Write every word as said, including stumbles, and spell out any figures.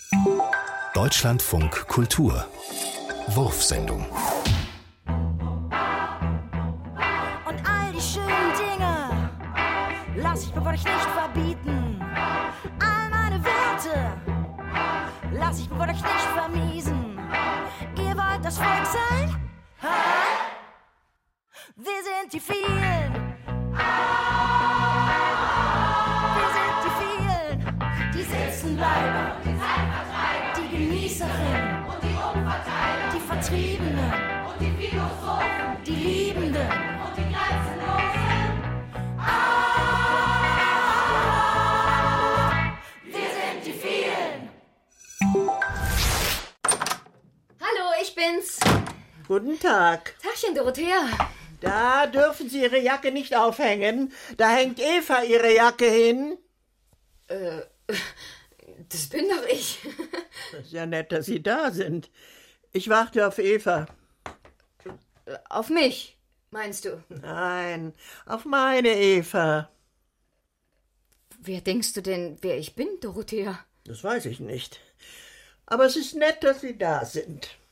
Deutschlandfunk Kultur Wurfsendung. Und all die schönen Dinge lass ich mir von euch nicht verbieten. All meine Werte lass ich mir von euch nicht vermiesen. Ihr wollt das Volk sein? Ha? Wir sind die vielen. Wir sind die vielen. Die sitzen bleiben. Die Genießerinnen. Und die Umverteiler. Die Vertriebenen. Und die Philosophen. Die Liebenden. Und die Grenzenlosen. Ah, wir sind die vielen. Hallo, ich bin's. Guten Tag. Tagchen, Dorothea. Da dürfen Sie Ihre Jacke nicht aufhängen. Da hängt Eva Ihre Jacke hin. Äh, das bin doch ich. Das ist ja nett, dass Sie da sind. Ich warte auf Eva. Auf mich, meinst du? Nein, auf meine Eva. Wer denkst du denn, wer ich bin, Dorothea? Das weiß ich nicht. Aber es ist nett, dass Sie da sind.